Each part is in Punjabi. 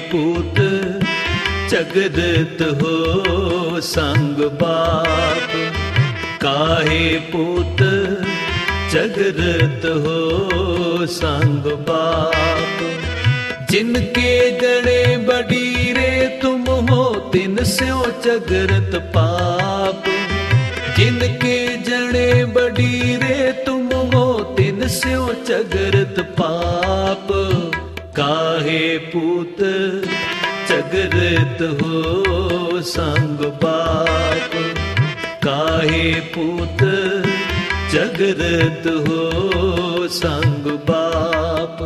पूत जगत हो संग बाप, काहे पूत जगत हो संग बाप। जिनके जड़े बडीरे तुम हो तिन स्यो जगत पाप, जिनके जड़े बडीरे तुम हो तिन स्यो जगत पाप। काहे पूत जगत हो संग बाप, काहे पूत जगत हो संग बाप।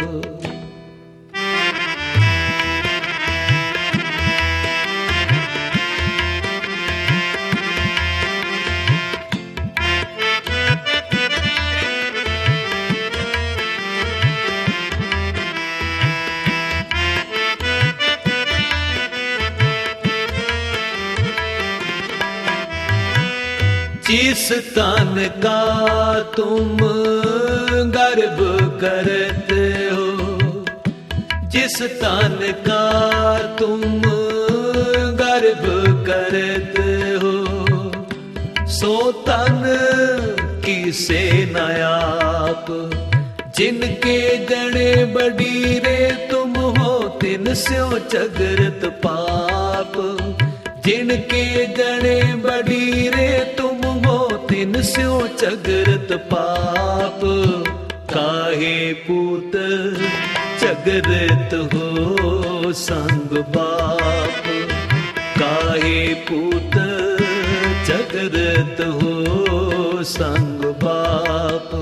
जिस तन का तुम गर्भ करते हो, जिस तन का तुम गर्भ करते हो, सो तन किसे न आप। जिनके जड़े बडीरे तुम हो तिन स्यो जगत पाप, जिनके जड़े बडीरे तुम हो तिन स्यो जगत पाप। काहे पूत जगत हो संग बाप, काहे पूत जगत हो संग बाप।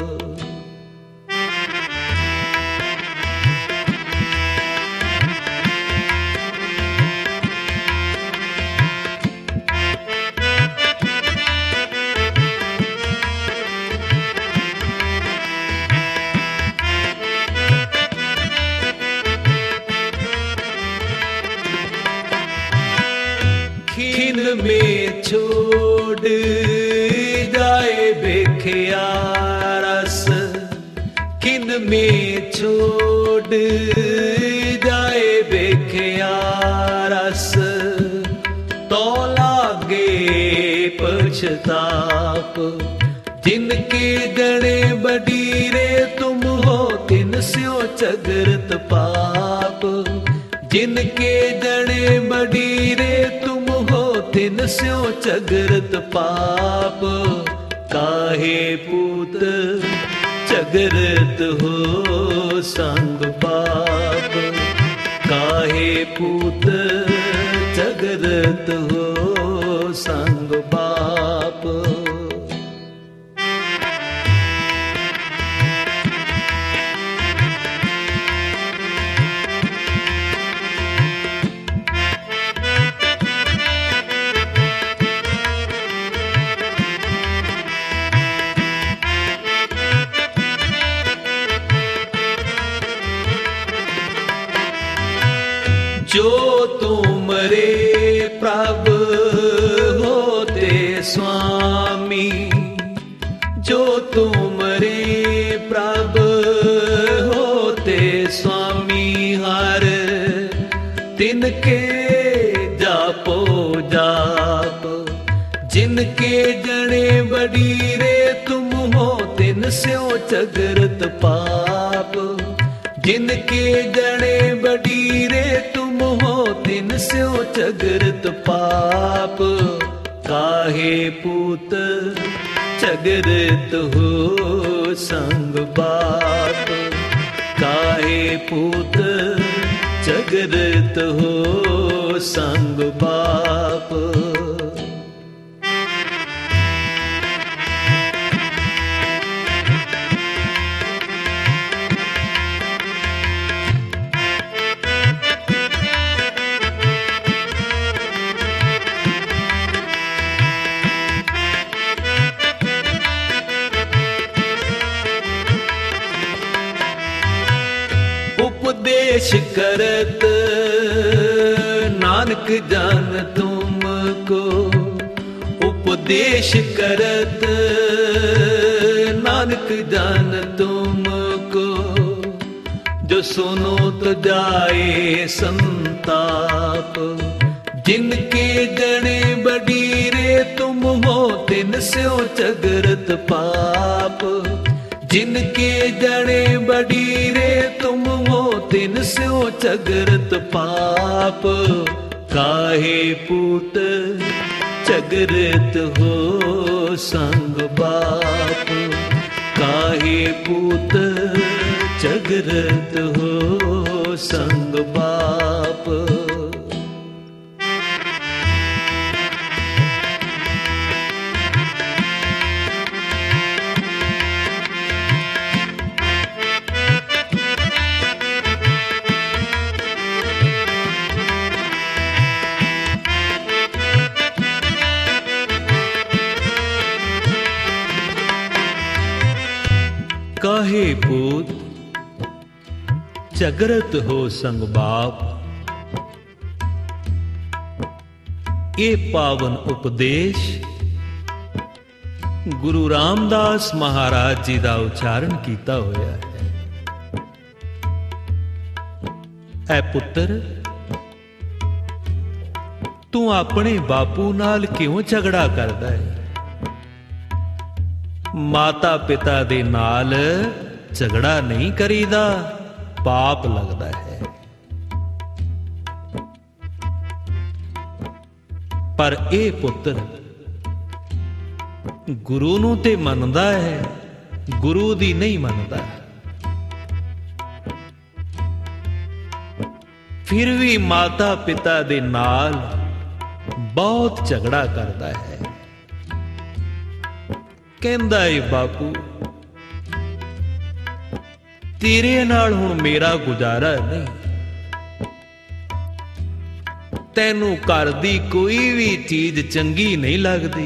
खीन में छोड़ जाए बेखिया रस, खीन में छोड़ जाए बेखिया रस। तो लागे पछताप, जिनके जड़े बडीरे तुम हो तिन स्यो जगत पाप, जिनके जड़े बडीरे तुम हो तिन स्यो जगत पाप। काहे पूत जगत हो संग बाप, काहे पूत जगत हो संग बाप। जो तुमरे प्रभ होते स्वामी, जो तुमरे प्रभ होते स्वामी। हर तिनके जापो जाप, जिनके जड़े बडीरे तुम हो तिन स्यो जगत पाप, जिनके जड़े बडीरे तुम हो तिन स्यो जगत पाप। काहे पूत जगत हो संग बाप, काहे पूत जगत हो संग बाप। उपदेश करत नानक जान तुमको, उपदेश करत नानक जान तुमको। जो सुनो तो जाए संताप। जिनके जने बडीरे तुम हो तिन स्यो चगरत पाप। जिनके जने बडीरे तुम हो तिन स्यो चगरत पाप। काहे पूत चगरत हो संग बाप। काहे पूत चगरत हो संग बाप। काहे पूत चगरत हो संग बाप। ये पावन उपदेश गुरु रामदास महाराज जी का उच्चारण किया होया है। ऐ पुत्र, तू अपने बापू नाल क्यों झगड़ा करदा है? माता पिता दे नाल झगड़ा नहीं करीदा, पाप लगदा है। पर ए पुत्र गुरु नूं ते मनदा है, गुरु दी नहीं मनदा। फिर भी माता पिता दे नाल बहुत झगड़ा करदा है। कहंदा है बापू तेरे नाल हुण मेरा गुजारा नहीं। तैनू घर दी कोई भी चीज चंगी नहीं लगदी,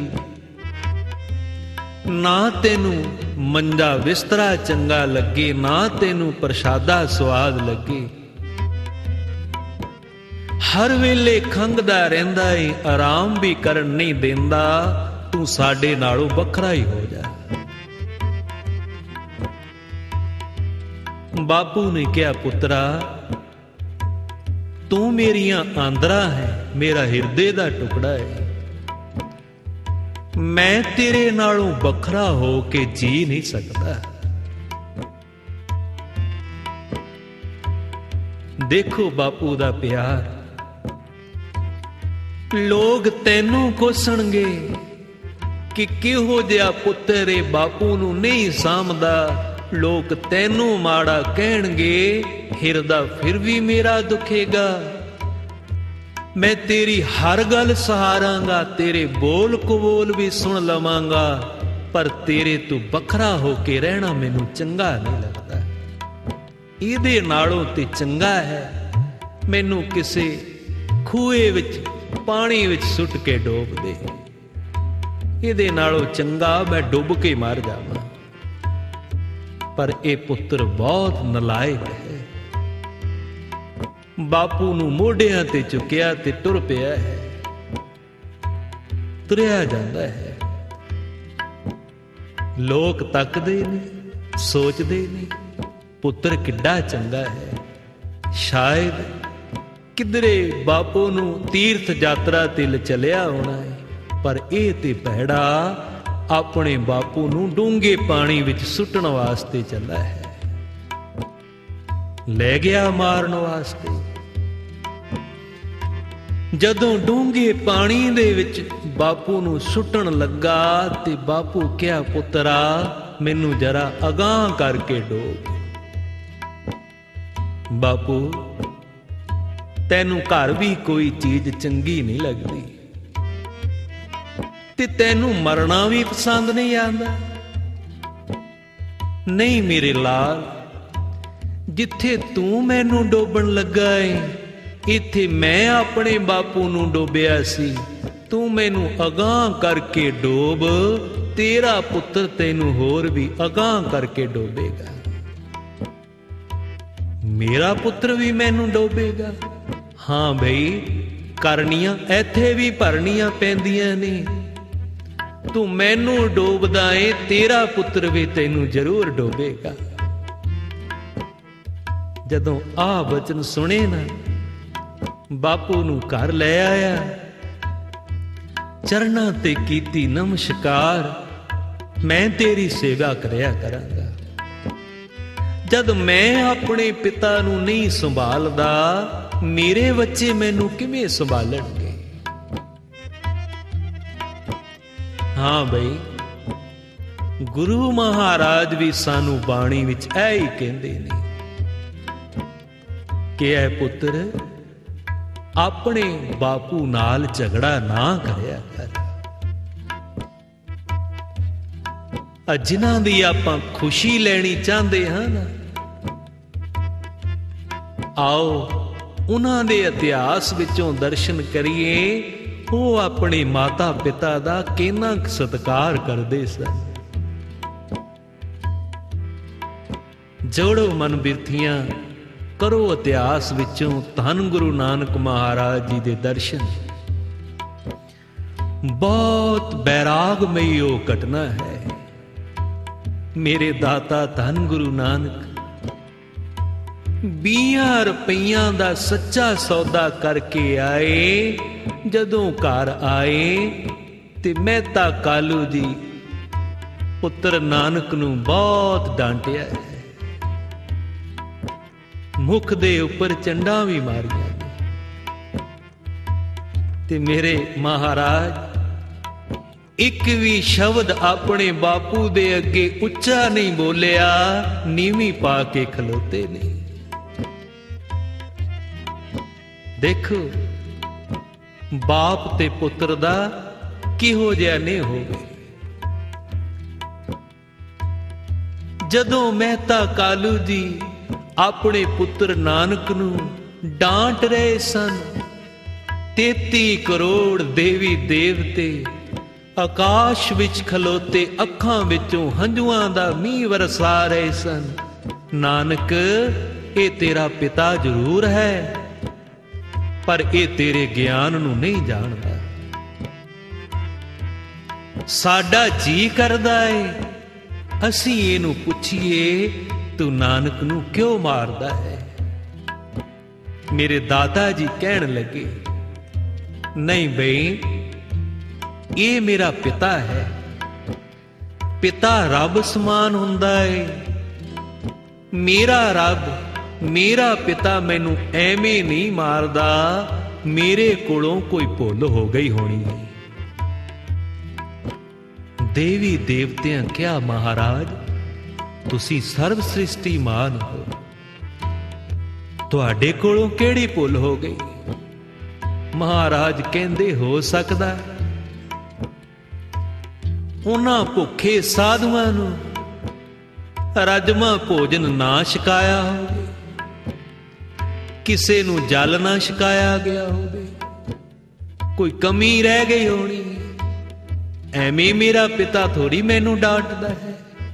ना तैनू मंजा बिस्तरा चंगा लगे, ना तैनू प्रसादा स्वाद लगे। हर वेले खंघदा रहिंदा है, आराम भी करन नहीं देंदा। तू साडे नालों वखरा ही हो जा। बापू ने कहा पुत्रा तू मेरिया आंदरा है, मेरा हिरदे दा टुकड़ा है। मैं तेरे नालों वखरा हो के जी नहीं सकता। देखो बापू दा प्यार, लोग तैनू कोसणगे कि किहो जिहा पुत्तर ए बापू नूं नहीं सामदा। लोग तैनू माड़ा कहणगे, हिरदा फिर भी मेरा दुखेगा। मैं तेरी हर गल सहारांगा, तेरे बोल कबोल भी सुन लवांगा, पर तेरे तू बखरा होके रहना मैनू चंगा नहीं लगता। इहदे नालों ते चंगा है मैनू किसे खूहे विच पानी विच सुट के डोब दे। ਇਹਦੇ ਨਾਲੋਂ ਚੰਗਾ मैं डुब के मर जावाਂ। पर ਇਹ ਪੁੱਤਰ बहुत ਨਲਾਇਕ है। ਬਾਪੂ ਨੂੰ ਮੋਢਿਆਂ ਤੇ ਚੁੱਕਿਆ ਤੇ ਟੁਰ ਪਿਆ ਹੈ। ਤੁਰਿਆ ਜਾਂਦਾ ਹੈ। ਲੋਕ ਤੱਕਦੇ ਨੇ, ਸੋਚਦੇ ਨੇ ਪੁੱਤਰ ਕਿੱਡਾ ਚੰਗਾ ਹੈ। ਸ਼ਾਇਦ ਕਿਧਰੇ ਬਾਪੂ ਨੂੰ ਤੀਰਥ ਯਾਤਰਾ ਤੇ ਚਲਿਆ ਹੋਣਾ ਹੈ। पर ਇਹ ਤੇ ਭੈੜਾ ਆਪਣੇ ਬਾਪੂ ਨੂੰ ਡੂੰਘੇ ਪਾਣੀ ਵਿੱਚ ਸੁੱਟਣ ਵਾਸਤੇ ਚੱਲਾ ਹੈ। ਲੈ ਗਿਆ ਮਾਰਨ ਵਾਸਤੇ। ਜਦੋਂ ਡੂੰਘੇ ਪਾਣੀ ਦੇ ਵਿੱਚ ਬਾਪੂ ਨੂੰ ਸੁੱਟਣ ਲੱਗਾ ਤੇ ਬਾਪੂ ਕਿਹਾ ਪੁੱਤਰਾ ਮੈਨੂੰ ਜਰਾ ਅਗਾਂਹ ਕਰਕੇ ਡੋਬ। ਬਾਪੂ ਤੈਨੂੰ ਘਰ ਵੀ ਕੋਈ ਚੀਜ਼ ਚੰਗੀ ਨਹੀਂ ਲੱਗਦੀ ਤੇ ਤੈਨੂੰ ਮਰਨਾ ਵੀ ਪਸੰਦ ਨਹੀਂ ਆਉਂਦਾ। ਨਹੀਂ ਮੇਰੇ ਲਾਲ, ਜਿੱਥੇ ਤੂੰ ਮੈਨੂੰ ਡੋਬਣ ਲੱਗਾ ਏ ਇੱਥੇ ਮੈਂ ਆਪਣੇ ਬਾਪੂ ਨੂੰ ਡੋਬਿਆ ਸੀ। ਤੂੰ ਮੈਨੂੰ ਅਗਾਂਹ ਕਰਕੇ ਡੋਬ, ਤੇਰਾ ਪੁੱਤਰ ਤੈਨੂੰ ਹੋਰ ਵੀ ਅਗਾਂਹ ਕਰਕੇ ਡੋਬੇਗਾ। ਮੇਰਾ ਪੁੱਤਰ ਵੀ ਮੈਨੂੰ ਡੋਬੇਗਾ। ਹਾਂ ਬਈ, ਕਰਨੀਆਂ ਇੱਥੇ ਵੀ ਭਰਨੀਆਂ ਪੈਂਦੀਆਂ ਨੇ। ਤੂੰ ਮੈਨੂੰ ਡੋਬਦਾ ਏ, ਤੇਰਾ ਪੁੱਤਰ ਵੀ ਤੈਨੂੰ ਜ਼ਰੂਰ ਡੋਬੇਗਾ। ਜਦੋਂ ਆਹ ਬਚਨ ਸੁਣੇ ਨਾ, ਬਾਪੂ ਨੂੰ ਘਰ ਲੈ ਆਇਆ, ਚਰਨਾਂ ਤੇ ਕੀਤੀ ਨਮਸਕਾਰ, ਮੈਂ ਤੇਰੀ ਸੇਵਾ ਕਰਿਆ ਕਰਾਂਗਾ। ਜਦ ਮੈਂ ਆਪਣੇ ਪਿਤਾ ਨੂੰ ਨਹੀਂ ਸੰਭਾਲਦਾ, ਮੇਰੇ ਬੱਚੇ ਮੈਨੂੰ ਕਿਵੇਂ ਸੰਭਾਲਣਗੇ? ਹਾਂ ਬਈ, ਗੁਰੂ ਮਹਾਰਾਜ ਵੀ ਸਾਨੂੰ ਬਾਣੀ ਵਿੱਚ ਇਹ ਹੀ ਕਹਿੰਦੇ ਨੇ ਕਿ ਐ ਪੁੱਤਰ, ਆਪਣੇ ਬਾਪੂ ਨਾਲ ਝਗੜਾ ਨਾ ਕਰਿਆ ਕਰ। ਜਿਨ੍ਹਾਂ ਦੀ ਆਪਾਂ ਖੁਸ਼ੀ ਲੈਣੀ ਚਾਹੁੰਦੇ ਹਾਂ ਨਾ, ਆਓ ਉਹਨਾਂ ਦੇ ਇਤਿਹਾਸ ਵਿੱਚੋਂ ਦਰਸ਼ਨ ਕਰੀਏ, ਉਹ ਆਪਣੇ ਮਾਤਾ ਪਿਤਾ ਦਾ ਕਿੰਨਾ ਸਤਿਕਾਰ ਕਰਦੇ ਸਨ। ਜੋੜੋ ਮਨ ਬਿਰਥੀਆਂ, ਕਰੋ ਇਤਿਹਾਸ ਵਿੱਚੋਂ ਧੰਨ ਗੁਰੂ ਨਾਨਕ ਮਹਾਰਾਜ ਜੀ ਦੇ ਦਰਸ਼ਨ। ਬਹੁਤ ਬੈਰਾਗਮਈ ਉਹ ਘਟਨਾ ਹੈ। ਮੇਰੇ ਦਾਤਾ ਧੰਨ ਗੁਰੂ ਨਾਨਕ 20 ਰੁਪਈਆਂ ਦਾ ਸੱਚਾ ਸੌਦਾ ਕਰਕੇ ਆਏ। ਜਦੋਂ ਘਰ ਆਏ ਤੇ ਮਹਿਤਾ ਕਾਲੂ ਜੀ ਪੁੱਤਰ ਨਾਨਕ ਨੂੰ ਬਹੁਤ ਡਾਂਟਿਆ ਹੈ, ਮੁਖ ਦੇ ਉੱਪਰ ਚੰਡਾਂ ਵੀ ਮਾਰੀਆਂ ਨੇ। ਤੇ ਮੇਰੇ ਮਹਾਰਾਜ ਇੱਕ ਵੀ ਸ਼ਬਦ ਆਪਣੇ ਬਾਪੂ ਦੇ ਅੱਗੇ ਉੱਚਾ ਨਹੀਂ ਬੋਲਿਆ, ਨੀਵੀਂ ਪਾ ਕੇ ਖਲੋਤੇ ਨੇ। ਦੇਖੋ ਬਾਪ ਤੇ ਪੁੱਤਰ ਦਾ ਕਿਹੋ ਜਿਹਾ ਨਹੀਂ ਹੋਵੇ। ਜਦੋਂ ਮਹਿਤਾ ਕਾਲੂ ਜੀ ਆਪਣੇ ਪੁੱਤਰ ਨਾਨਕ ਨੂੰ ਡਾਂਟ ਰਹੇ ਸਨ, 33 ਕਰੋੜ ਦੇਵੀ ਦੇਵਤੇ ਆਕਾਸ਼ ਵਿੱਚ ਖਲੋਤੇ ਅੱਖਾਂ ਵਿੱਚੋਂ ਹੰਝੂਆਂ ਦਾ ਮੀਂਹ ਵਰਸਾ ਰਹੇ ਸਨ। ਨਾਨਕ, ਇਹ ਤੇਰਾ ਪਿਤਾ ਜ਼ਰੂਰ ਹੈ, ਪਰ ਇਹ ਤੇਰੇ ਗਿਆਨ ਨੂੰ ਨਹੀਂ ਜਾਣਦਾ। ਸਾਡਾ ਜੀ ਕਰਦਾ ਏ ਅਸੀਂ ਇਹਨੂੰ ਪੁੱਛੀਏ, ਤੂੰ ਨਾਨਕ ਨੂੰ ਕਿਉਂ ਮਾਰਦਾ ਹੈ? ਮੇਰੇ ਦਾਦਾ ਜੀ ਕਹਿਣ ਲੱਗੇ, ਨਹੀਂ ਬਈ, ਇਹ ਮੇਰਾ ਪਿਤਾ ਹੈ। ਪਿਤਾ ਰੱਬ ਸਮਾਨ ਹੁੰਦਾ ਏ। ਮੇਰਾ ਰੱਬ, ਮੇਰਾ ਪਿਤਾ ਮੈਨੂੰ ਐਵੇਂ ਨਹੀਂ ਮਾਰਦਾ, ਮੇਰੇ ਕੋਲੋਂ ਕੋਈ ਭੁੱਲ ਹੋ ਗਈ ਹੋਣੀ ਹੈ। ਦੇਵੀ ਦੇਵਤਿਆਂ ਕਿਹਾ, ਮਹਾਰਾਜ ਤੁਸੀਂ ਸਰਬ ਸ੍ਰਿਸ਼ਟੀ ਮਾਨ ਹੋ, ਤੁਹਾਡੇ ਕੋਲੋਂ ਕਿਹੜੀ ਭੁੱਲ ਹੋ ਗਈ? ਮਹਾਰਾਜ ਕਹਿੰਦੇ, ਹੋ ਸਕਦਾ ਉਹਨਾਂ ਭੁੱਖੇ ਸਾਧੂਆਂ ਨੂੰ ਰਜਮਾ ਭੋਜਨ ਨਾ ਛਕਾਇਆ ਹੋਵੇ, ਕਿਸੇ ਨੂੰ ਜਲ ਨਾ ਛਕਾਇਆ ਗਿਆ ਹੋਵੇ, ਕੋਈ ਕਮੀ ਰਹਿ ਗਈ ਹੋਣੀ। ਐਵੇਂ ਮੇਰਾ ਪਿਤਾ ਥੋੜੀ ਮੈਨੂੰ ਡਾਂਟਦਾ ਹੈ।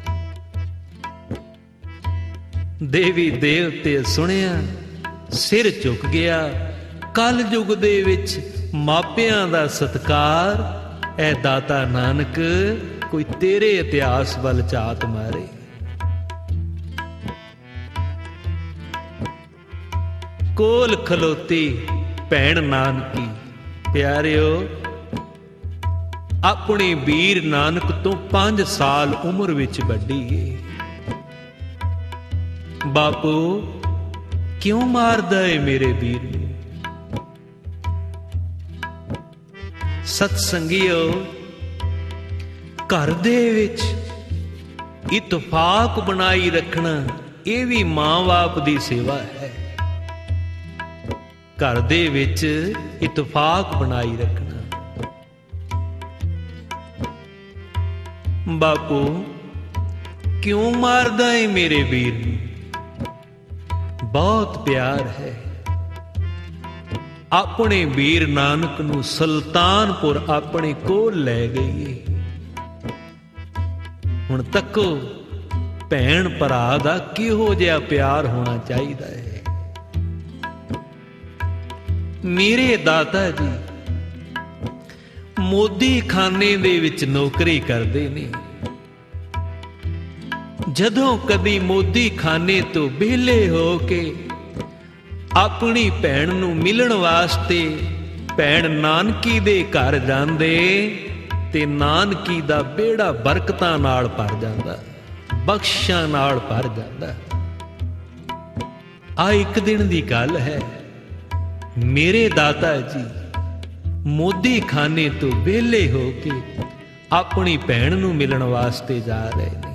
ਦੇਵੀ ਦੇਵਤੇ ਸੁਣਿਆ, ਸਿਰ ਝੁਕ ਗਿਆ। ਕਲ ਯੁੱਗ ਦੇ ਵਿੱਚ ਮਾਪਿਆਂ ਦਾ ਸਤਿਕਾਰ, ਐ ਦਾਤਾ ਨਾਨਕ ਕੋਈ ਤੇਰੇ ਇਤਿਹਾਸ ਵੱਲ ਝਾਤ ਮਾਰੇ। ਕੋਲ ਖਲੋਤੀ ਭੈਣ ਨਾਨਕੀ, ਪਿਆਰਿਓ, ਆਪਣੇ ਵੀਰ ਨਾਨਕ ਤੋਂ 5 ਸਾਲ ਉਮਰ ਵਿੱਚ ਵੱਡੀ ਏ। ਬਾਪੂ ਕਿਉਂ ਮਾਰਦਾ ਏ ਮੇਰੇ ਵੀਰ ਨੂੰ? ਸਤ ਸੰਗੀਓ, ਘਰ ਦੇ ਵਿੱਚ ਇਤਫਾਕ ਬਣਾਈ ਰੱਖਣਾ, ਇਹ ਵੀ ਮਾਂ-ਬਾਪ ਦੀ ਸੇਵਾ ਹੈ। ਘਰ ਦੇ ਵਿੱਚ ਇਤਫਾਕ ਬਣਾਈ ਰੱਖਣਾ। ਬਾਪੂ ਕਿਉਂ ਮਾਰਦਾ ਏ ਮੇਰੇ ਵੀਰ ਨੂੰ? ਬਹੁਤ ਪਿਆਰ ਹੈ। ਆਪਣੇ ਵੀਰ ਨਾਨਕ ਨੂੰ ਸੁਲਤਾਨਪੁਰ ਆਪਣੇ ਕੋਲ ਲੈ ਗਈ। ਹੁਣ ਤੱਕੋ ਭੈਣ ਭਰਾ ਦਾ ਕਿਹੋ ਜਿਹਾ ਪਿਆਰ ਹੋਣਾ ਚਾਹੀਦਾ ਹੈ। ਮੇਰੇ ਦਾਦਾ ਜੀ ਮੋਦੀ ਖਾਨੇ ਦੇ ਵਿੱਚ ਨੌਕਰੀ ਕਰਦੇ ਨੇ। ਜਦੋਂ ਕਦੀ ਮੋਦੀ ਖਾਨੇ ਤੋਂ ਵਿਹਲੇ ਹੋ ਕੇ ਆਪਣੀ ਭੈਣ ਨੂੰ ਮਿਲਣ ਵਾਸਤੇ ਭੈਣ ਨਾਨਕੀ ਦੇ ਘਰ ਜਾਂਦੇ ਤੇ ਨਾਨਕੀ ਦਾ ਵਿਹੜਾ ਬਰਕਤਾਂ ਨਾਲ ਭਰ ਜਾਂਦਾ, ਬਖਸ਼ਾਂ ਨਾਲ ਭਰ ਜਾਂਦਾ। ਆ ਇੱਕ ਦਿਨ ਦੀ ਗੱਲ ਹੈ, ਮੇਰੇ ਦਾਤਾ ਜੀ ਮੋਦੀ ਖਾਨੇ ਤੋਂ ਵਿਹਲੇ ਹੋ ਕੇ ਆਪਣੀ ਭੈਣ ਨੂੰ ਮਿਲਣ ਵਾਸਤੇ ਜਾ ਰਹੇ ਨੇ।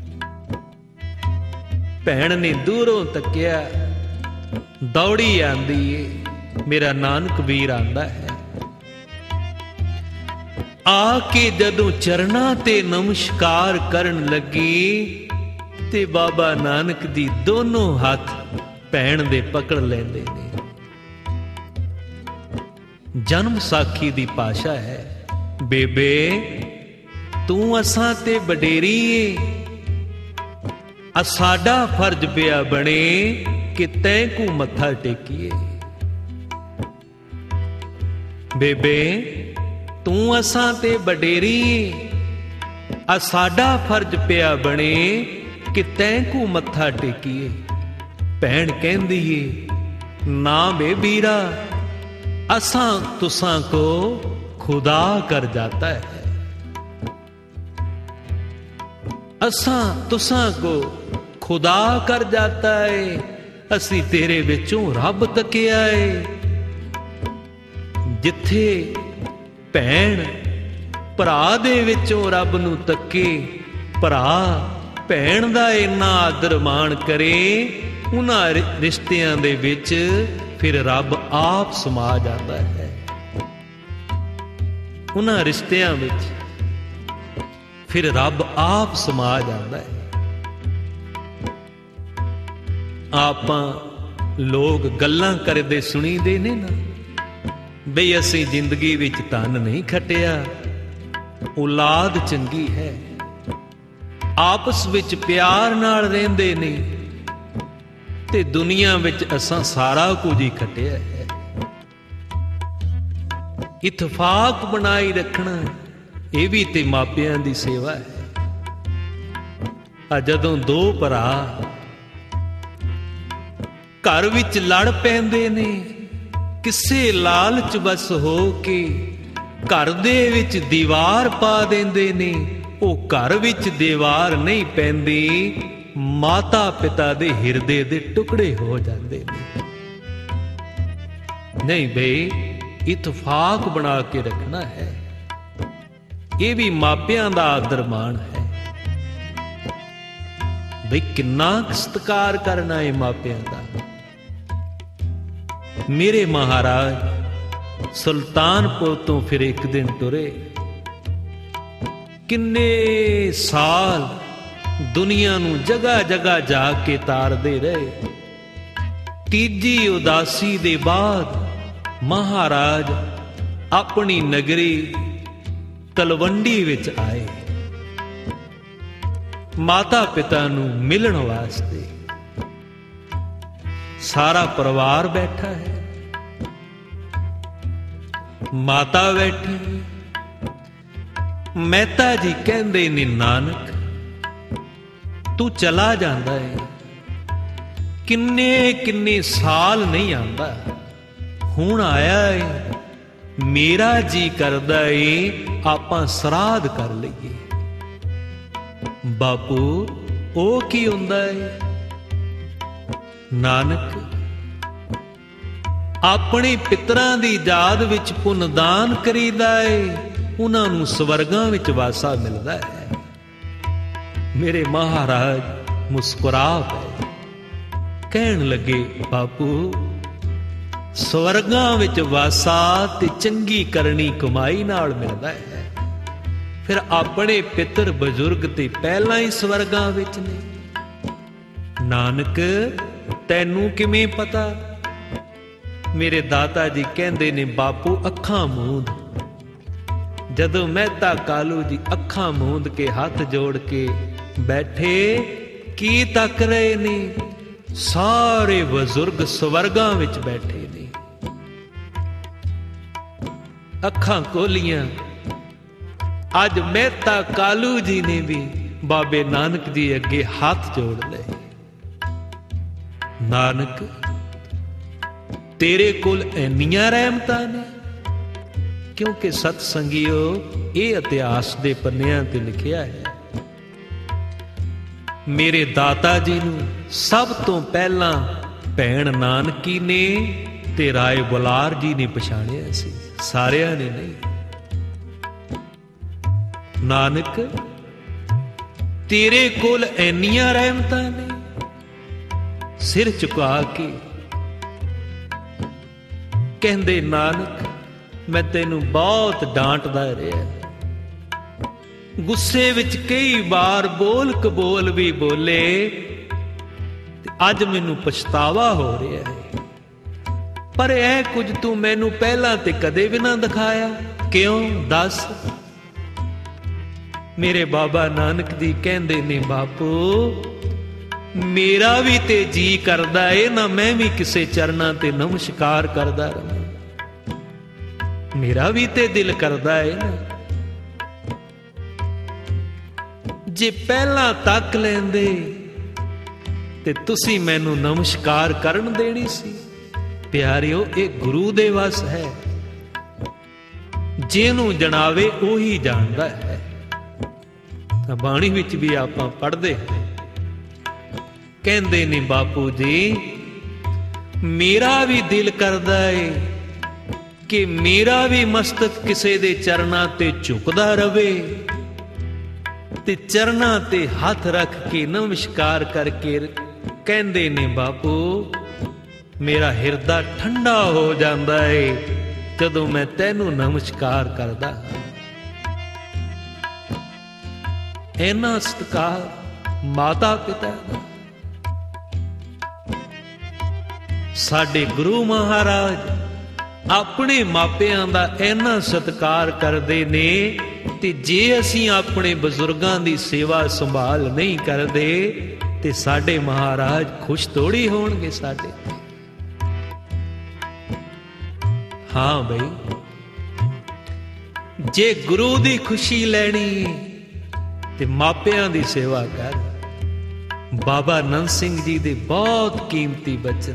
ਭੈਣ ਨੇ ਦੂਰੋਂ ਤੱਕਿਆ, ਦੌੜੀ ਆਂਦੀ ਏ, ਮੇਰਾ ਨਾਨਕ ਵੀਰ ਆਂਦਾ ਹੈ। ਆ ਕੇ ਜਦੋਂ ਚਰਨਾਂ ਤੇ ਨਮਸਕਾਰ ਕਰਨ ਲੱਗੀ ਤੇ ਬਾਬਾ ਨਾਨਕ ਜੀ ਦੋਨੋਂ ਹੱਥ ਭੈਣ ਦੇ ਪਕੜ ਲੈਂਦੇ ਨੇ। ਜਨਮ ਸਾਖੀ ਦੀ ਭਾਸ਼ਾ ਹੈ, ਬੇਬੇ ਤੂੰ ਅਸਾਂ ਤੇ ਵਡੇਰੀ ਏ, ਆ ਸਾਡਾ ਫਰਜ਼ ਪਿਆ ਬਣੇ ਕਿ ਤੈਂ ਕੋ ਮੱਥਾ ਟੇਕੀਏ। ਬੇਬੇ ਤੂੰ ਅਸਾਂ ਤੇ ਵਡੇਰੀ, ਆ ਸਾਡਾ ਫਰਜ਼ ਪਿਆ ਬਣੇ ਕਿ ਤੈਂ ਕੋ ਮੱਥਾ ਟੇਕੀਏ। ਭੈਣ ਕਹਿੰਦੀ ਏ, ਨਾ ਬੇ ਵੀਰਾ ਅਸਾਂ ਤੁਸਾਂ ਕੋ ਖੁਦਾ ਕਰ ਜਾਤਾ ਹੈ, ਅਸਾਂ ਤੁਸਾਂ ਕੋ ਖੁਦਾ ਕਰ ਜਾਤਾ ਏ, ਅਸੀਂ ਤੇਰੇ ਵਿੱਚੋਂ ਰੱਬ ਤੱਕਿਆ ਏ। ਜਿੱਥੇ ਭੈਣ ਭਰਾ ਦੇ ਵਿੱਚੋਂ ਰੱਬ ਨੂੰ ਤੱਕੇ, ਭਰਾ ਭੈਣ ਦਾ ਇੰਨਾ ਆਦਰ ਮਾਣ ਕਰੇ, ਉਹਨਾਂ ਰਿਸ਼ਤਿਆਂ ਦੇ ਵਿੱਚ ਫਿਰ ਰੱਬ ਆਪ ਸਮਾ ਜਾਂਦਾ ਹੈ। ਉਹਨਾਂ ਰਿਸ਼ਤਿਆਂ ਵਿੱਚ ਫਿਰ ਰੱਬ ਆਪ ਸਮਾ ਜਾਂਦਾ ਹੈ। ਆਪਾਂ ਲੋਕ ਗੱਲਾਂ ਕਰਦੇ ਸੁਣੀਦੇ ਨੇ ਨਾ, ਬਈ ਅਸੀਂ ਜ਼ਿੰਦਗੀ ਵਿੱਚ ਧਨ ਨਹੀਂ ਖੱਟਿਆ, ਔਲਾਦ ਚੰਗੀ ਹੈ, ਆਪਸ ਵਿੱਚ ਪਿਆਰ ਨਾਲ ਰਹਿੰਦੇ ਨੇ, ਤੇ ਦੁਨੀਆ ਵਿੱਚ ਅਸਾਂ ਸਾਰਾ ਕੁਝ ਹੀ ਖੱਟਿਆ ਹੈ। ਇਤਫਾਕ ਬਣਾਈ ਰੱਖਣਾ ਇਹ ਵੀ ਤੇ ਮਾਪਿਆਂ ਦੀ ਸੇਵਾ ਹੈ। ਆ ਜਦੋਂ ਦੋ ਭਰਾ ਘਰ ਵਿੱਚ ਲੜ ਪੈਂਦੇ ਨੇ, ਕਿਸੇ ਲਾਲਚ ਵਸ ਹੋ ਕੇ ਘਰ ਦੇ ਵਿੱਚ ਦੀਵਾਰ ਪਾ ਦਿੰਦੇ ਨੇ, ਉਹ ਘਰ ਵਿੱਚ ਦੀਵਾਰ ਨਹੀਂ ਪੈਂਦੀ, ਮਾਤਾ ਪਿਤਾ ਦੇ ਹਿਰਦੇ ਦੇ ਟੁਕੜੇ ਹੋ ਜਾਂਦੇ ਨੇ। ਨਹੀਂ ਬਈ, ਇਤਫਾਕ ਬਣਾ ਕੇ ਰੱਖਣਾ ਹੈ, ਇਹ ਵੀ ਮਾਪਿਆਂ ਦਾ ਆਦਰ ਮਾਣ ਹੈ। ਬਈ ਕਿੰਨਾ ਸਤਿਕਾਰ ਕਰਨਾ ਹੈ ਮਾਪਿਆਂ ਦਾ। ਮੇਰੇ ਮਹਾਰਾਜ ਸੁਲਤਾਨਪੁਰ ਤੋਂ ਫਿਰ ਇੱਕ ਦਿਨ ਤੁਰੇ, ਕਿੰਨੇ ਸਾਲ ਦੁਨੀਆ ਨੂੰ ਜਗ੍ਹਾ ਜਗ੍ਹਾ ਜਾ ਕੇ ਤਾਰਦੇ ਰਹੇ। ਤੀਜੀ ਉਦਾਸੀ ਦੇ ਬਾਅਦ ਮਹਾਰਾਜ ਆਪਣੀ ਨਗਰੀ ਤਲਵੰਡੀ ਵਿੱਚ ਆਏ, ਮਾਤਾ ਪਿਤਾ ਨੂੰ ਮਿਲਣ ਵਾਸਤੇ। ਸਾਰਾ ਪਰਿਵਾਰ ਬੈਠਾ ਹੈ, ਮਾਤਾ ਬੈਠੀ। ਮਹਿਤਾ ਜੀ ਕਹਿੰਦੇ ਨੇ, ਨਾਨਕ ਤੂੰ ਚਲਾ ਜਾਂਦਾ ਏ, ਕਿੰਨੇ ਕਿੰਨੇ ਸਾਲ ਨਹੀਂ ਆਉਂਦਾ, ਹੁਣ ਆਇਆ ਏ, ਮੇਰਾ ਜੀ ਕਰਦਾ ਏ ਆਪਾਂ ਸਰਾਧ ਕਰ ਲਈਏ। ਬਾਪੂ ਉਹ ਕੀ ਹੁੰਦਾ ਏ? ਨਾਨਕ ਆਪਣੇ ਪਿਤਰਾਂ ਦੀ ਯਾਦ ਵਿੱਚ ਪੁੰਨਦਾਨ ਕਰੀਦਾ ਏ, ਉਹਨਾਂ ਨੂੰ ਸਵਰਗਾਂ ਵਿੱਚ ਵਾਸਾ ਮਿਲਦਾ ਹੈ। ਮੇਰੇ ਮਹਾਰਾਜ ਮੁਸਕਰਾ ਪਏ, ਕਹਿਣ ਲੱਗੇ, ਬਾਪੂ ਸਵਰਗਾਂ ਵਿੱਚ ਵਾਸਾ ਤੇ ਚੰਗੀ ਕਰਨੀ ਕਮਾਈ ਨਾਲ ਮਿਲਦਾ ਹੈ। ਫਿਰ ਆਪਣੇ ਪਿੱਤਰ ਬਜ਼ੁਰਗ ਤੇ ਪਹਿਲਾਂ ਹੀ ਸਵਰਗਾਂ ਵਿੱਚ ਨੇ। ਨਾਨਕ ਤੈਨੂੰ ਕਿਵੇਂ ਪਤਾ? ਮੇਰੇ ਦਾਤਾ ਜੀ ਕਹਿੰਦੇ ਨੇ, ਬਾਪੂ ਅੱਖਾਂ ਮੂੰਦ। ਜਦੋਂ ਮਹਿਤਾ ਕਾਲੂ ਜੀ ਅੱਖਾਂ ਮੂੰਦ ਕੇ ਹੱਥ ਜੋੜ ਕੇ ਬੈਠੇ, ਕੀ ਤੱਕ ਰਹੇ ਨੇ? ਸਾਰੇ ਬਜ਼ੁਰਗ ਸਵਰਗਾਂ ਵਿੱਚ ਬੈਠੇ ਨੇ। ਅੱਖਾਂ ਖੋਲੀਆਂ, ਅੱਜ ਮਹਿਤਾ ਕਾਲੂ ਜੀ ਨੇ ਵੀ ਬਾਬੇ ਨਾਨਕ ਜੀ ਅੱਗੇ ਹੱਥ ਜੋੜ ਲਏ। ਨਾਨਕ, ਤੇਰੇ ਕੋਲ ਇੰਨੀਆਂ ਰਹਿਮਤਾਂ ਨੇ? ਕਿਉਂਕਿ ਸਤ ਸੰਗਿਓ, ਇਹ ਇਤਿਹਾਸ ਦੇ ਪੰਨਿਆਂ ਤੇ ਲਿਖਿਆ ਹੈ, ਮੇਰੇ ਦਾਤਾ ਜੀ ਨੂੰ ਸਭ ਤੋਂ ਪਹਿਲਾਂ ਭੈਣ ਨਾਨਕੀ ਨੇ ਤੇ ਰਾਏ ਬੁਲਾਰ ਜੀ ਨੇ ਪਛਾਣਿਆ ਸੀ, ਸਾਰਿਆਂ ਨੇ ਨਹੀਂ। ਨਾਨਕ, ਤੇਰੇ ਕੋਲ ਇੰਨੀਆਂ ਰਹਿਮਤਾਂ ਨੇ? ਸਿਰ ਝੁਕਾ ਕੇ ਕਹਿੰਦੇ, ਨਾਨਕ, ਮੈਂ ਤੈਨੂੰ ਬਹੁਤ ਡਾਂਟਦਾ ਰਿਹਾ, ਗੁੱਸੇ ਵਿੱਚ ਕਈ ਵਾਰ ਬੋਲ ਕਬੋਲ ਵੀ ਬੋਲੇ, ਤੇ ਅੱਜ ਮੈਨੂੰ ਪਛਤਾਵਾ ਹੋ ਰਿਹਾ ਹੈ। ਪਰ ਇਹ ਕੁਝ ਤੂੰ ਮੈਨੂੰ ਪਹਿਲਾਂ ਤੇ ਕਦੇ ਵੀ ਨਾ ਦਿਖਾਇਆ, ਕਿਉਂ? ਦੱਸ। ਮੇਰੇ ਬਾਬਾ ਨਾਨਕ ਜੀ ਕਹਿੰਦੇ ਨੇ, ਬਾਪੂ, ਮੇਰਾ ਵੀ ਤੇ ਜੀ ਕਰਦਾ ਏ ਨਾ ਮੈਂ ਵੀ ਕਿਸੇ ਚਰਨਾਂ ਤੇ ਨਮਸਕਾਰ ਕਰਦਾ ਰਹਾਂ, ਮੇਰਾ ਵੀ ਤੇ ਦਿਲ ਕਰਦਾ ਏ ਨਾ। ਜੇ ਪਹਿਲਾਂ ਤੱਕ ਲੈਂਦੇ ਤੇ ਤੁਸੀਂ ਮੈਨੂੰ ਨਮਸਕਾਰ ਕਰਨ ਦੇਣੀ ਸੀ। ਪਿਆਰਿਓ, ਇਹ ਗੁਰੂ ਦੇ ਵੱਸ ਹੈ, ਜਿਹਨੂੰ ਜਣਾਵੇ ਉਹੀ ਜਾਣਦਾ ਹੈ। ਤਾਂ ਬਾਣੀ ਵਿੱਚ ਵੀ ਆਪਾਂ ਪੜ੍ਹਦੇ ਹਾਂ, ਕਹਿੰਦੇ ਨੇ ਬਾਪੂ ਜੀ, ਮੇਰਾ ਵੀ ਦਿਲ ਕਰਦਾ ਏ ਕਿ ਮੇਰਾ ਵੀ ਮਸਤਕ ਕਿਸੇ ਦੇ ਚਰਨਾਂ ਤੇ ਝੁਕਦਾ ਰਵੇ, ਤੇ ਚਰਨਾਂ ਤੇ ਹੱਥ ਰੱਖ ਕੇ ਨਮਸਕਾਰ ਕਰਕੇ ਕਹਿੰਦੇ ਨੇ, ਬਾਪੂ, ਮੇਰਾ ਹਿਰਦਾ ਠੰਡਾ ਹੋ ਜਾਂਦਾ ਏ ਜਦੋਂ ਮੈਂ ਤੈਨੂੰ ਨਮਸਕਾਰ ਕਰਦਾ। ਇੰਨਾ ਸਤਿਕਾਰ ਮਾਤਾ ਪਿਤਾ ਦਾ। ਸਾਡੇ ਗੁਰੂ ਮਹਾਰਾਜ ਆਪਣੇ ਮਾਪਿਆਂ ਦਾ ਇੰਨਾ ਸਤਿਕਾਰ ਕਰਦੇ ਨੇ, ਤੇ ਜੇ ਅਸੀਂ ਆਪਣੇ ਬਜ਼ੁਰਗਾਂ ਦੀ ਸੇਵਾ ਸੰਭਾਲ ਨਹੀਂ ਕਰਦੇ ਤੇ ਸਾਡੇ ਮਹਾਰਾਜ ਖੁਸ਼ ਥੋੜੀ ਹੋਣਗੇ ਸਾਡੇ। ਹਾਂ ਬਈ, ਜੇ ਗੁਰੂ ਦੀ ਖੁਸ਼ੀ ਲੈਣੀ ਤੇ ਮਾਪਿਆਂ ਦੀ ਸੇਵਾ ਕਰ। ਬਾਬਾ ਨੰਦ ਸਿੰਘ ਜੀ ਦੇ ਬਹੁਤ ਕੀਮਤੀ ਬਚਨ,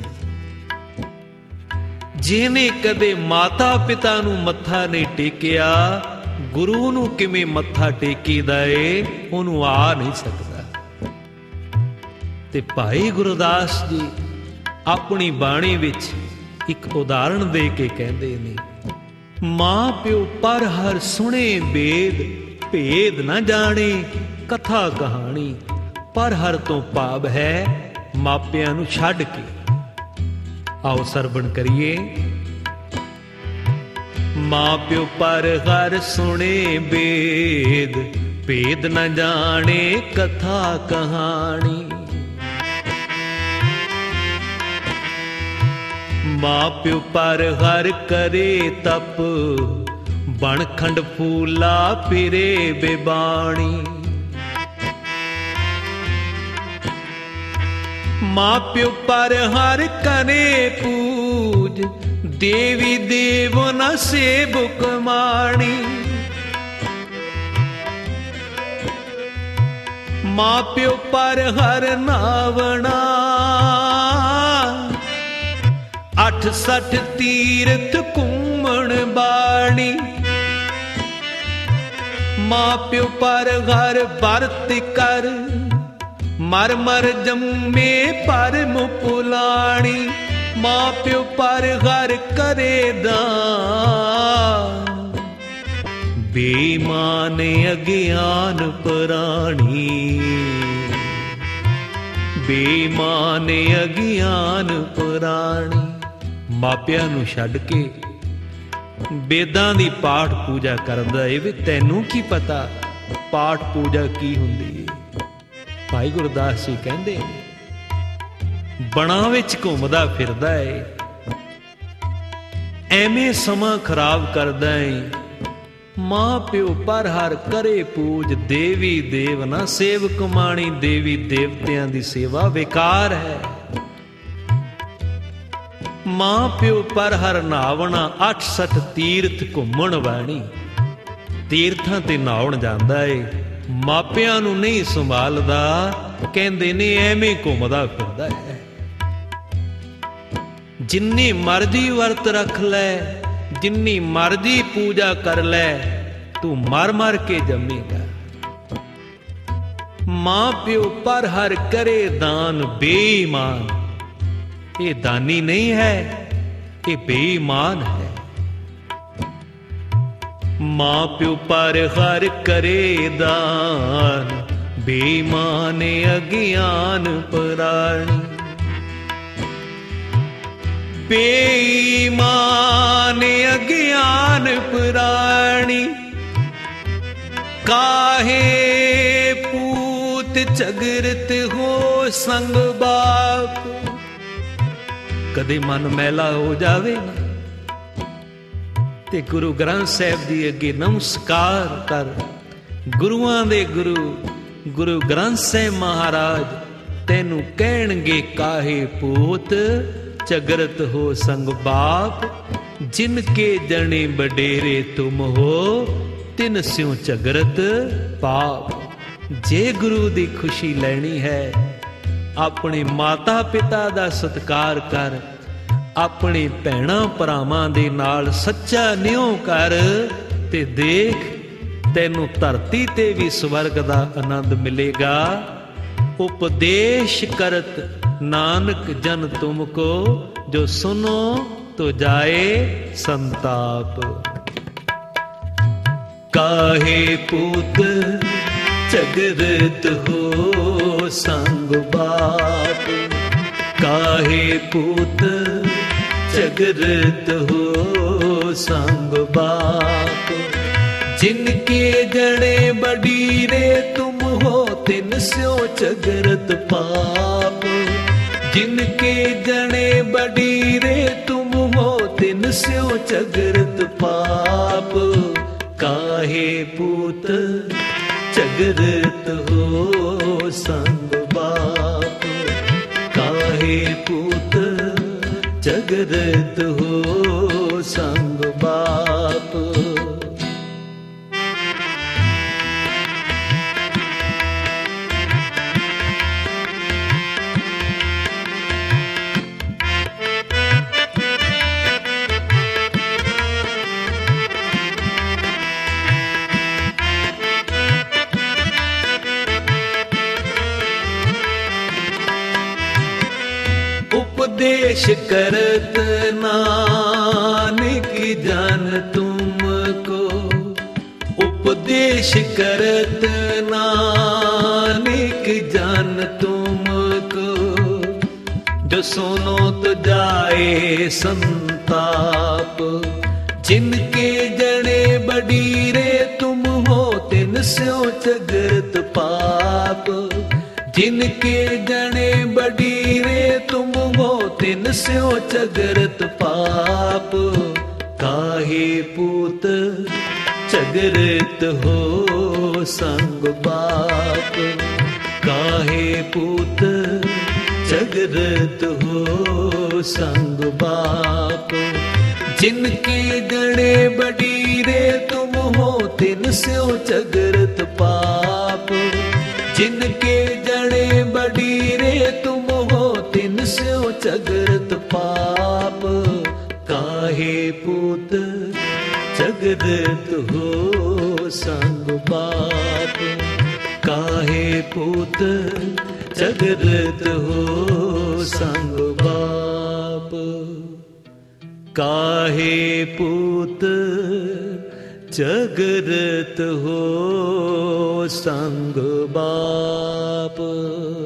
ਜਿਹਨੇ ਕਦੇ ਮਾਤਾ ਪਿਤਾ ਨੂੰ ਮੱਥਾ ਨਹੀਂ ਟੇਕਿਆ, ਗੁਰੂ ਨੂੰ ਕਿਵੇਂ ਮੱਥਾ ਟੇਕੀਦਾ ਏ ਉਹਨੂੰ ਆ ਨਹੀਂ ਸਕਦਾ। ਤੇ ਭਾਈ ਗੁਰਦਾਸ ਜੀ ਆਪਣੀ ਬਾਣੀ ਵਿੱਚ ਇੱਕ ਉਦਾਹਰਣ ਦੇ ਕੇ ਕਹਿੰਦੇ ਨੇ, ਮਾਂ ਪਿਓ ਪਰ ਹਰ ਸੁਣੇ ਵੇਦ, ਭੇਦ ਨਾ ਜਾਣੇ ਕਥਾ ਕਹਾਣੀ। ਪਰ ਹਰ ਤੋਂ ਭਾਵ ਹੈ ਮਾਪਿਆਂ ਨੂੰ ਛੱਡ ਕੇ। ਆਓ ਸਰਵਣ ਕਰੀਏ। ਮਾਂ ਪਿਓ ਪਰ ਹਰ ਸੁਣੇ ਵੇਦ, ਭੇਦ ਨਾ ਜਾਣੇ ਕਥਾ ਕਹਾਣੀ। ਮਾਂ ਪਿਓ ਪਰ ਹਰ ਕਰੇ ਤਪ, ਬਣ ਖੰਡ ਫੂਲਾ ਫਿਰੇ ਬੇਬਾਣੀ। ਮਾਂ ਪਿਓ ਪਰ ਹਰ ਕਰੇ ਪੂਜ, ਦੇਵੀ ਦੇਵ ਨ ਸੇਵਕ ਮਾਣੀ। ਮਾਂ ਪਿਓ ਪਰ ਹਰ ਨਾਵਣਾ, 68 ਤੀਰਥ ਘੁੰਮਣ ਬਾਣੀ। ਮਾਂ ਪਿਓ ਪਰ ਹਰ ਵਰਤ ਕਰ, ਮਰ ਮਰ ਜੰਮੇ ਪਰਮ ਪੁਲਾਣੀ। ਮਾਂ ਪਿਓ ਪਰ ਹਰ ਕਰੇ ਦਾਨ, ਬੇਈਮਾਨ ਅਗਿਆਨ ਪ੍ਰਾਣੀ। ਬੇਈਮਾਨ ਅਗਿਆਨ ਪ੍ਰਾਣੀ। ਮਾਪਿਆਂ ਨੂੰ ਛੱਡ ਕੇ ਵੇਦਾਂ ਦੀ ਪਾਠ ਪੂਜਾ ਕਰਦਾ ਏ ਵੇ, ਤੈਨੂੰ ਕੀ ਪਤਾ ਪਾਠ ਪੂਜਾ ਕੀ ਹੁੰਦੀ ਏ। ਭਾਈ ਗੁਰਦਾਸ ਜੀ ਕਹਿੰਦੇ ਬਣਾ ਵਿੱਚ ਘੁੰਮਦਾ ਫਿਰਦਾ ਏ, ਐਵੇਂ ਸਮਾਂ ਖਰਾਬ ਕਰਦਾ ਏ। ਮਾਂ ਪਿਓ ਪਰ ਹਰ ਕਰੇ ਪੂਜ, ਦੇਵੀ ਦੇਵ ਨਾ ਸੇਵਕ ਮਾਣੀ। ਦੇਵੀ ਦੇਵਤਿਆਂ ਦੀ ਸੇਵਾ ਬੇਕਾਰ ਹੈ। ਮਾਂ ਪਿਓ ਪਰ ਹਰ ਨਾਵਣਾ, 68 ਤੀਰਥ ਘੁੰਮਣ ਵਾਣੀ। ਤੀਰਥਾਂ ਤੇ ਨਹਾਉਣ ਜਾਂਦਾ ਏ ਮਾਪਿਆਂ ਨੂੰ ਨਹੀਂ ਸੰਭਾਲਦਾ, ਕਹਿੰਦੇ ਨੇ ਐਵੇਂ ਘੁੰਮਦਾ ਫਿਰਦਾ ਹੈ। ਜਿੰਨੀ ਮਰਜ਼ੀ ਵਰਤ ਰੱਖ ਲੈ, ਜਿੰਨੀ ਮਰਜ਼ੀ ਪੂਜਾ ਕਰ ਲੈ, ਤੂੰ ਮਰ ਮਰ ਕੇ ਜੰਮੇਗਾ। ਮਾਂ ਪਿਓ ਪਰ ਹਰ ਕਰੇ ਦਾਨ ਬੇਈਮਾਨ, ਇਹ ਦਾਨੀ ਨਹੀਂ ਹੈ, ਇਹ ਬੇਈਮਾਨ ਹੈ। ਮਾਂ ਪਿਓ ਪਰ ਹਰ ਕਰੇ ਦਾਨ, ਬੇਈਮਾਨ ਅਗਿਆਨ ਪ੍ਰਾਣੀ। बेईमान अज्ञान प्राणी, काहे पूत चगरत हो संग बाप। कदे मन मैला हो जावे ते गुरु ग्रंथ साहिब जी अगे नमस्कार कर। गुरुआं दे गुरु गुरु ग्रंथ साहिब महाराज तैनू कहणगे, काहे पूत चगरत हो संग बाप। जिनके जने बडेरे तुम हो, तिन स्यों चगरत पाप। जे गुरु दी खुशी लैनी है, अपने माता पिता दा सत्कार कर, अपने भैणां भरावां दे नाल सच्चा नियों कर, ते देख तैनू धरती ते भी स्वर्ग दा आनंद मिलेगा। उपदेश करत नानक जन तुमको, जो सुनो तो जाए संताप। काहे पूत चगरत हो संग बाप, काहे पूत चगरत हो संग बाप। जिनके जड़े बडीरे तुम हो, तिन स्यों चगरत पाप। जिनके जने बडीरे तुम हो, तिन स्यों चगरत पाप। काहे पूत चगरत हो संग बाप, काहे पूत चगरत हो संग बाप। उपदेश करत नानक जन तुमको, उपदेश करत नानक जन तुमको। जो सुनो तो जाए संताप। जिनके जने बडीरे तुम हो, तिन स्यों चगरत पाप। जिनके जने बडीरे तुम हो, तिन स्यों चगरत पाप। काहे पूत चगरत हो संग बाप, काहे पूत चगरत हो संग बाप। जिनके जने बडीरे तुम हो, तिन स्यों चगरत पाप। जिनके जने बडीरे तुम हो, तिन स्यों चगरत पाप। काहे पूत चगरत हो संग बाप, काहे पूत चगरत हो संग बाप। काहे पूत चगरत हो संग बाप।